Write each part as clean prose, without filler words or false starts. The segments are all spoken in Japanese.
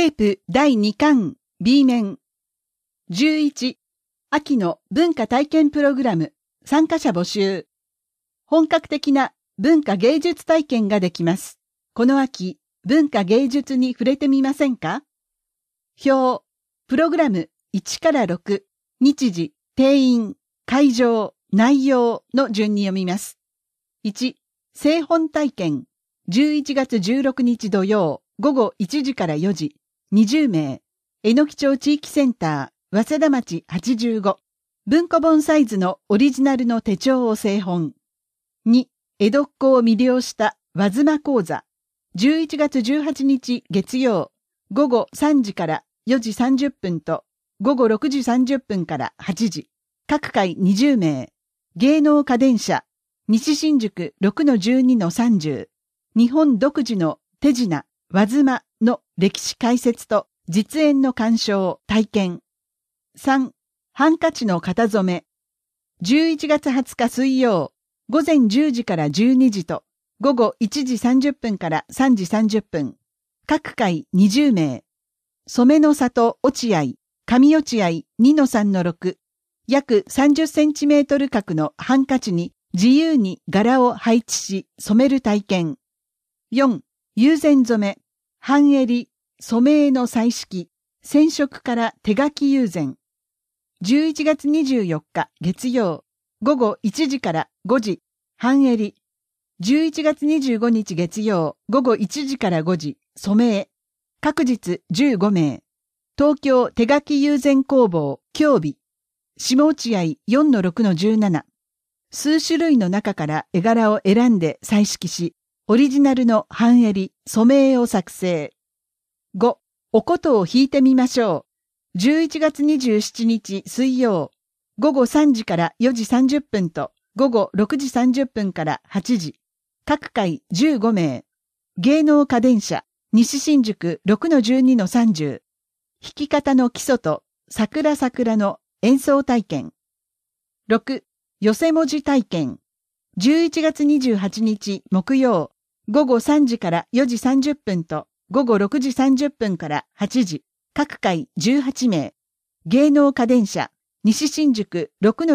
テープ第2巻 B 面。11、秋の文化体験プログラム、参加者募集。本格的な文化芸術体験ができます。この秋、文化芸術に触れてみませんか？表、プログラム1から6、日時、定員、会場、内容の順に読みます。1、製本体験、11月16日土曜、午後1時から4時、20名、えのき町地域センター、早稲田町85、文庫本サイズのオリジナルの手帳を製本。2、江戸っ子を魅了した和妻講座、11月18日月曜、午後3時から4時30分と、午後6時30分から8時、各回20名、芸能家電車、西新宿 6-12-30、日本独自の手品、和妻の歴史解説と実演の鑑賞、体験。3、ハンカチの型染め。11月20日水曜、午前10時から12時と、午後1時30分から3時30分。各回20名。染めの里落合、上落合 2-3-6。約30センチメートル角のハンカチに自由に柄を配置し染める体験。4、友禅染め、半襟、染め絵の彩色、染色から手書き友禅。11月24日月曜、午後1時から5時、半襟。11月25日月曜、午後1時から5時、染め絵。各日15名。東京手書き友禅工房、京美。下落合 4-6-17。数種類の中から絵柄を選んで彩色し、オリジナルの半襟、染め絵を作成。5、お琴を弾いてみましょう。11月27日水曜、午後3時から4時30分と、午後6時30分から8時。各回15名。芸能家電車、西新宿 6-12-30。弾き方の基礎と、桜の演奏体験。6、寄せ文字体験。11月28日木曜、午後3時から4時30分と午後6時30分から8時、各回18名。芸能家電車、西新宿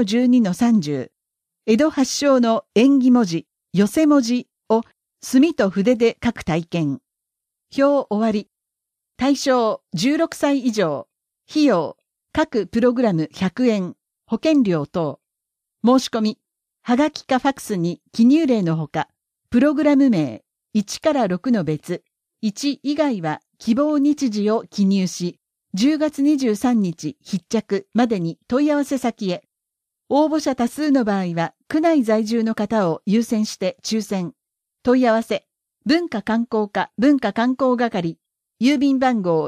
6-12-30。江戸発祥の縁起文字、寄せ文字を墨と筆で書く体験。表終わり。対象16歳以上。費用、各プログラム100円。保険料等。申し込み。はがきかファクスに記入例のほか、プログラム名、1から6の別、1以外は希望日時を記入し、10月23日必着までに問い合わせ先へ。応募者多数の場合は、区内在住の方を優先して抽選。問い合わせ、文化観光課文化観光係、郵便番号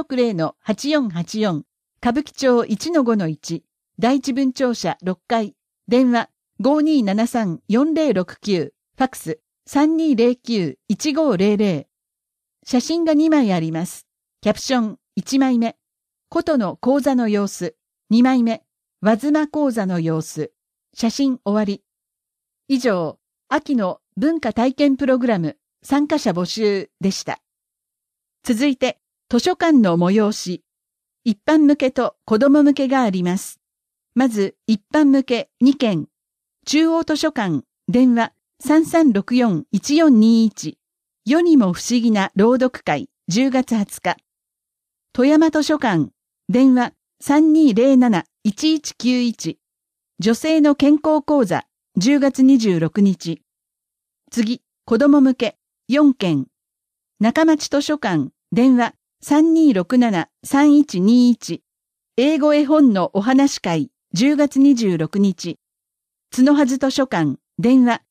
160-8484、歌舞伎町 1-5-1、第一分庁舎6階、電話、5273-4069、ファクス、3209-1500。写真が2枚あります。キャプション、1枚目。琴の講座の様子。2枚目。和妻講座の様子。写真終わり。以上、秋の文化体験プログラム、参加者募集でした。続いて、図書館の催し。一般向けと子供向けがあります。まず、一般向け2件。中央図書館、電話 3364-1421。世にも不思議な朗読会、10月20日。富山図書館、電話 3207-1191。女性の健康講座、10月26日。次、子供向け、4件。中町図書館、電話 3267-3121。英語絵本のお話会、10月26日。角はず図書館、電話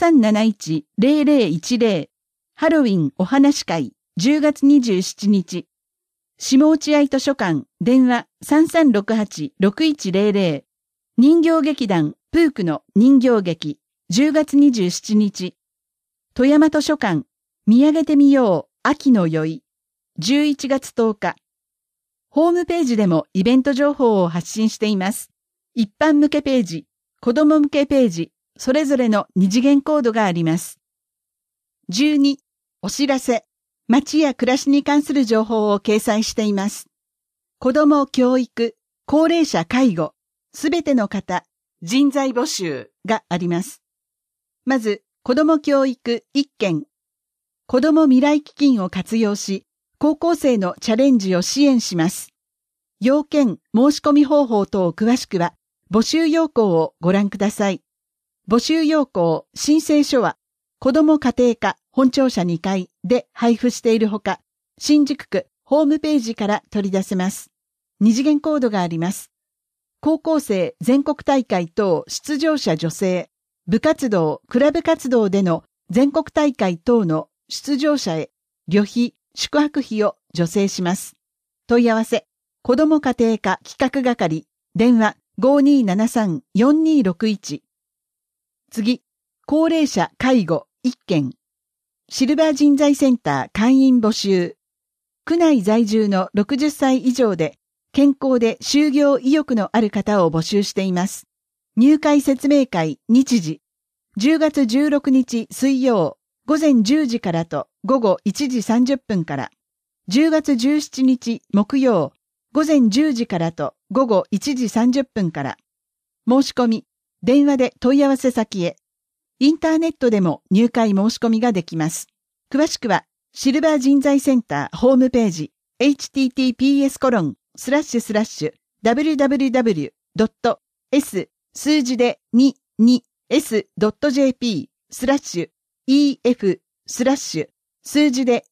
5371-0010。ハロウィンお話会、10月27日。下落合図書館、電話 3368-6100。人形劇団、プークの人形劇、10月27日。富山図書館、見上げてみよう、秋の宵、11月10日。ホームページでもイベント情報を発信しています。一般向けページ、子供向けページ、それぞれの二次元コードがあります。12、お知らせ。 町や暮らしに関する情報を掲載しています。子ども教育、高齢者介護、すべての方、人材募集があります。まず、子ども教育1件。子ども未来基金を活用し、高校生のチャレンジを支援します。要件、申し込み方法等詳しくは、募集要項をご覧ください。募集要項、申請書は、子ども家庭課本庁舎2階で配布しているほか、新宿区ホームページから取り出せます。二次元コードがあります。高校生全国大会等出場者女性、部活動、クラブ活動での全国大会等の出場者へ旅費、宿泊費を助成します。問い合わせ、子ども家庭課企画係、電話 5273-4261。次、高齢者介護1件。シルバー人材センター会員募集。区内在住の60歳以上で、健康で就業意欲のある方を募集しています。入会説明会日時。10月16日水曜、午前10時からと午後1時30分から。10月17日木曜、午前10時からと午後1時30分から。申し込み、電話で問い合わせ先へ。インターネットでも入会申し込みができます。詳しくは、シルバー人材センターホームページ、https://www.s 数字で 22s.jp/ef/ 数字で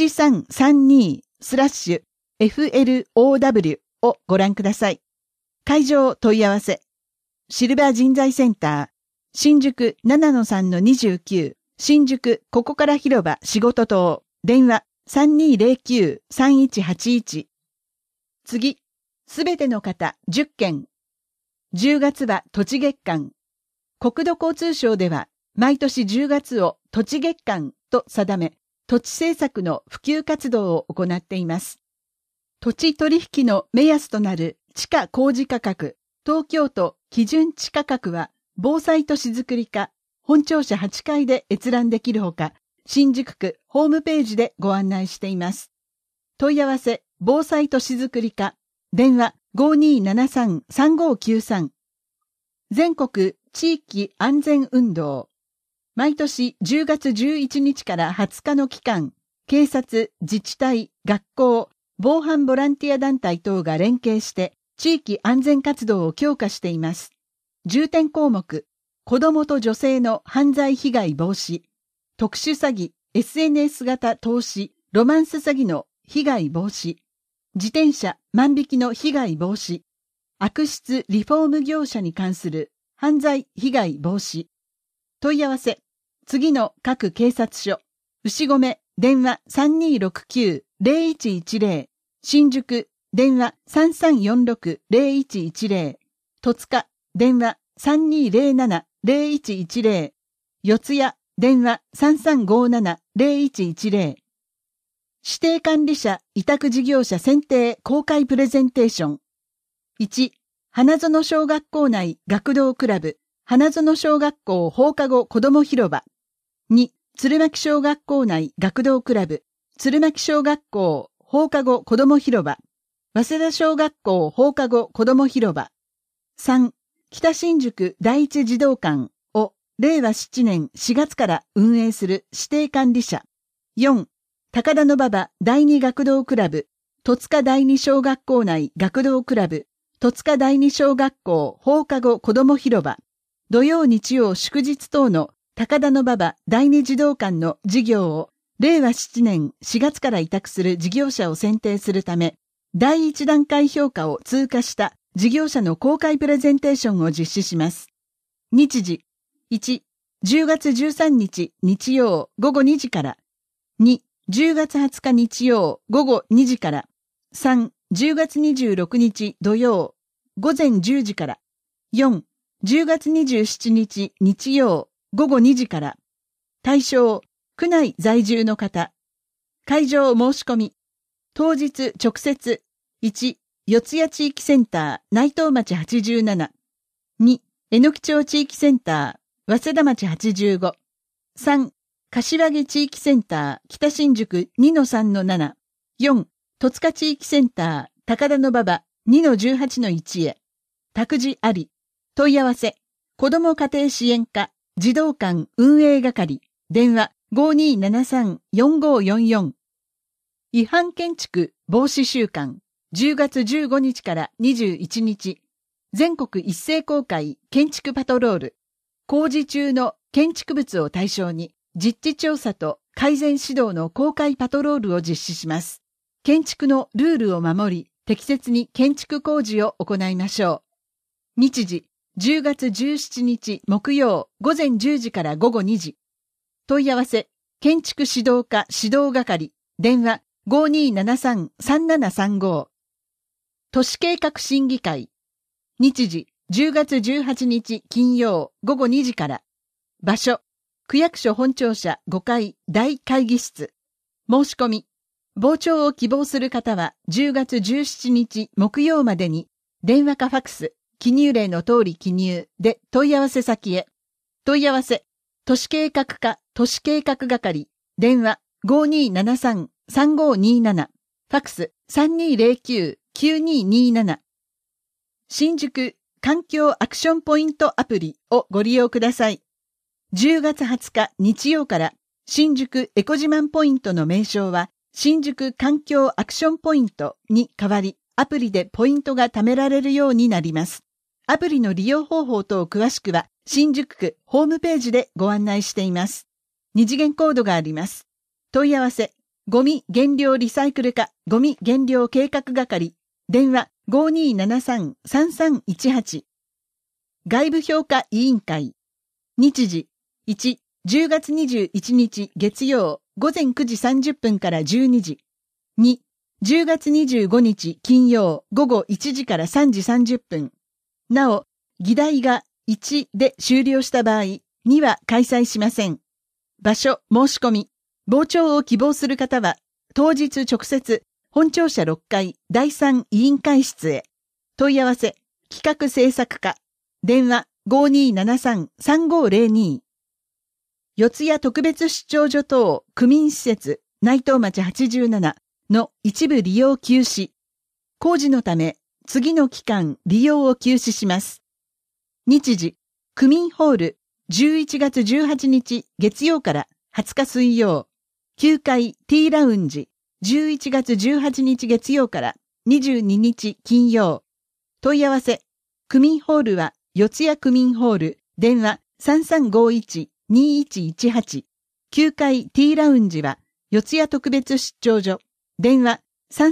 1332/flow をご覧ください。会場問い合わせ。シルバー人材センター、新宿 7-3-29、新宿ここから広場仕事棟、電話 3209-3181。次、すべての方10件。10月は土地月間。国土交通省では毎年10月を土地月間と定め、土地政策の普及活動を行っています。土地取引の目安となる地価公示価格、東京都基準地価格は防災都市づくり課本庁舎8階で閲覧できるほか、新宿区ホームページでご案内しています。問い合わせ、防災都市づくり課、電話 5273-3593。全国地域安全運動。毎年10月11日から20日の期間、警察、自治体、学校、防犯ボランティア団体等が連携して地域安全活動を強化しています。重点項目、子どもと女性の犯罪被害防止、特殊詐欺、SNS 型投資、ロマンス詐欺の被害防止、自転車万引きの被害防止、悪質リフォーム業者に関する犯罪被害防止。問い合わせ、次の各警察署、牛込、電話 3269-0110、新宿、電話 3346-0110、戸塚、電話 3207-0110、四谷、電話 3357-0110。指定管理者委託事業者選定公開プレゼンテーション。1、花園小学校内学童クラブ、花園小学校放課後子ども広場。2、鶴巻小学校内学童クラブ、鶴巻小学校放課後子ども広場。早稲田小学校放課後子ども広場。3、北新宿第一児童館を令和7年4月から運営する指定管理者。4、高田馬場第二学童クラブ、戸塚第二小学校内学童クラブ、戸塚第二小学校放課後子ども広場。土曜日曜祝日等の高田馬場第二児童館の事業を令和7年4月から委託する事業者を選定するため、第一段階評価を通過した事業者の公開プレゼンテーションを実施します。日時、1、10月13日日曜午後2時から。2、10月20日日曜午後2時から。3、10月26日土曜午前10時から。4、10月27日日曜午後2時から。対象、区内在住の方。会場申し込み。当日直接。1、四谷地域センター内藤町87。2、榎木町地域センター早稲田町85。3、 柏木地域センター北新宿 2-3-7、4、戸塚地域センター高田馬場 2-18-1 へ。託児あり。問い合わせ。子ども家庭支援課児童館運営係。電話 5273-4544。違反建築防止週間10月15日から21日。全国一斉公開建築パトロール。工事中の建築物を対象に実地調査と改善指導の公開パトロールを実施します。建築のルールを守り、適切に建築工事を行いましょう。日時、10月17日木曜午前10時から午後2時。問い合わせ、建築指導課指導係、電話 5273-3735。都市計画審議会。日時、10月18日金曜午後2時から。場所、区役所本庁舎5階大会議室。申し込み。傍聴を希望する方は10月17日木曜までに電話かファクス、記入例の通り記入で問い合わせ先へ。問い合わせ、都市計画課都市計画係、電話 5273-3527、ファクス 3209-9227。新宿環境アクションポイントアプリをご利用ください。10月20日日曜から新宿エコ自慢ポイントの名称は新宿環境アクションポイントに変わり、アプリでポイントが貯められるようになります。アプリの利用方法等詳しくは、新宿区ホームページでご案内しています。二次元コードがあります。問い合わせ、ゴミ減量リサイクル課ゴミ減量計画係、電話 5273-3318。外部評価委員会。日時、1、10月21日月曜午前9時30分から12時。2、10月25日金曜午後1時から3時30分。なお、議題が1で終了した場合、2は開催しません。場所、申し込み。傍聴を希望する方は、当日直接、本庁舎6階第3委員会室へ。問い合わせ、企画制作課。電話 5273-3502。四谷特別出張所等区民施設内藤町87の一部利用休止。工事のため次の期間利用を休止します。日時、区民ホール11月18日月曜から20日水曜。9階 T ラウンジ11月18日月曜から22日金曜。問い合わせ、区民ホールは四谷区民ホール電話 3351-2118。9階 T ラウンジは四谷特別出張所電話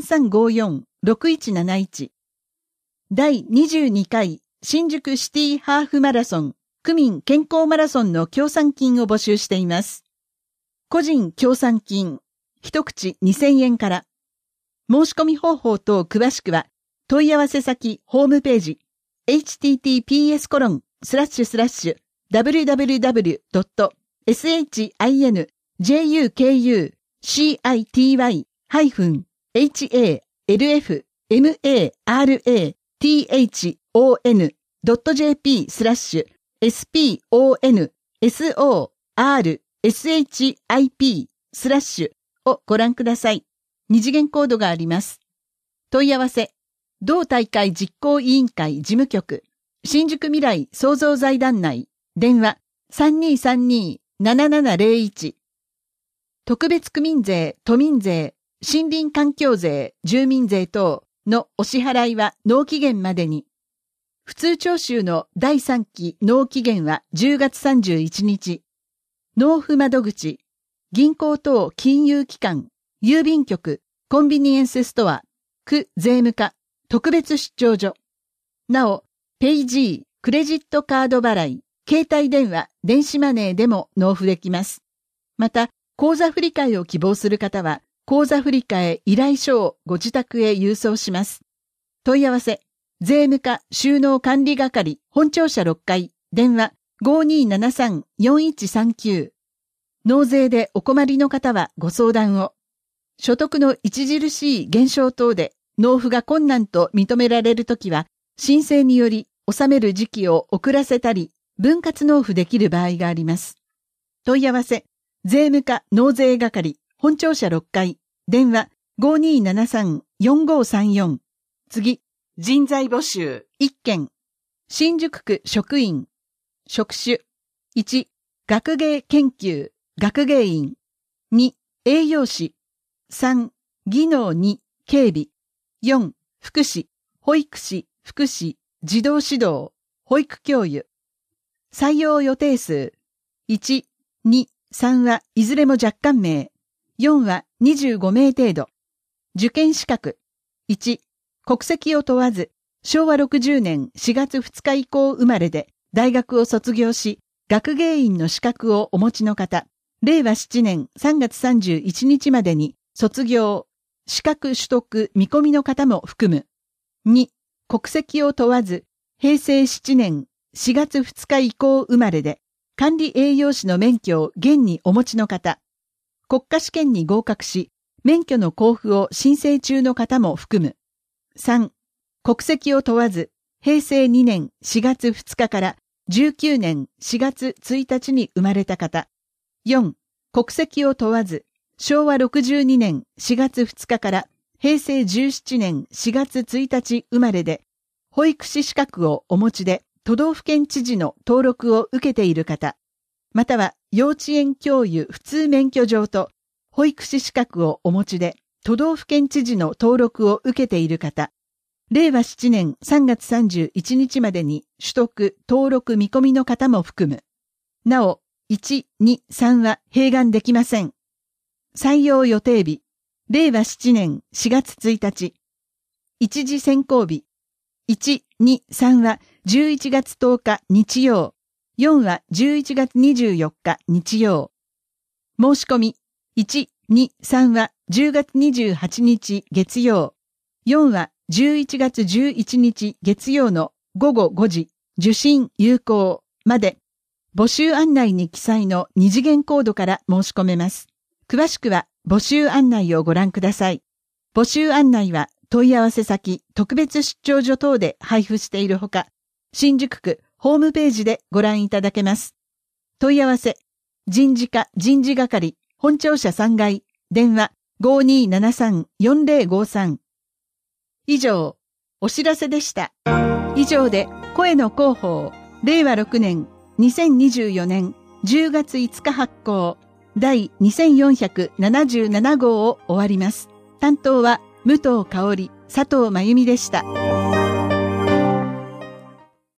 3354-6171。第22回新宿シティハーフマラソン区民健康マラソンの協賛金を募集しています。個人協賛金一口2000円から。申し込み方法等詳しくは問い合わせ先ホームページ https://www.shinsponsor-ship をご覧ください。二次元コードがあります。問い合わせ、同大会実行委員会事務局、新宿未来創造財団内、電話 3232-7701。特別区民税、都民税、森林環境税、住民税等のお支払いは納期限までに。普通徴収の第3期納期限は10月31日。納付窓口、銀行等金融機関、郵便局、コンビニエンスストア、区税務課、特別出張所。なお、ペイジー、クレジットカード払い、携帯電話、電子マネーでも納付できます。また、口座振替を希望する方は、口座振替依頼書をご自宅へ郵送します。問い合わせ、税務課収納管理係、本庁舎6階、電話 5273-4139。納税でお困りの方はご相談を。所得の著しい減少等で納付が困難と認められるときは、申請により納める時期を遅らせたり、分割納付できる場合があります。問い合わせ、 税務課納税係、本庁舎6階、電話5273-4534。次、人材募集1件。新宿区職員。職種。1、学芸研究、学芸員。2、栄養士。3、技能2、警備。4、福祉、保育士、福祉、児童指導、保育教諭。採用予定数。1、2、3はいずれも若干名。4は25名程度。受験資格。1、国籍を問わず、昭和60年4月2日以降生まれで、大学を卒業し、学芸員の資格をお持ちの方、令和7年3月31日までに卒業、資格取得見込みの方も含む。2、国籍を問わず、平成7年4月2日以降生まれで、管理栄養士の免許を現にお持ちの方、国家試験に合格し、免許の交付を申請中の方も含む。3、国籍を問わず、平成2年4月2日から19年4月1日に生まれた方。4、国籍を問わず、昭和62年4月2日から平成17年4月1日生まれで、保育士資格をお持ちで都道府県知事の登録を受けている方、または幼稚園教諭普通免許状と保育士資格をお持ちで都道府県知事の登録を受けている方、令和7年3月31日までに取得、登録見込みの方も含む。なお、1、2、3は併願できません。採用予定日、令和7年4月1日。一次選考日、1、2、3は11月10日日曜。4は11月24日日曜。申し込み、1、2、3は10月28日月曜。4は11月11日月曜の午後5時、受信有効まで、募集案内に記載の二次元コードから申し込めます。詳しくは募集案内をご覧ください。募集案内は問い合わせ先、特別出張所等で配布しているほか、新宿区ホームページでご覧いただけます。問い合わせ、人事課人事係、本庁舎3階、電話5273-4053。以上、お知らせでした。以上で、声の広報、令和6年、2024年10月5日発行、第2477号を終わります。担当は、武藤香織、佐藤真由美でした。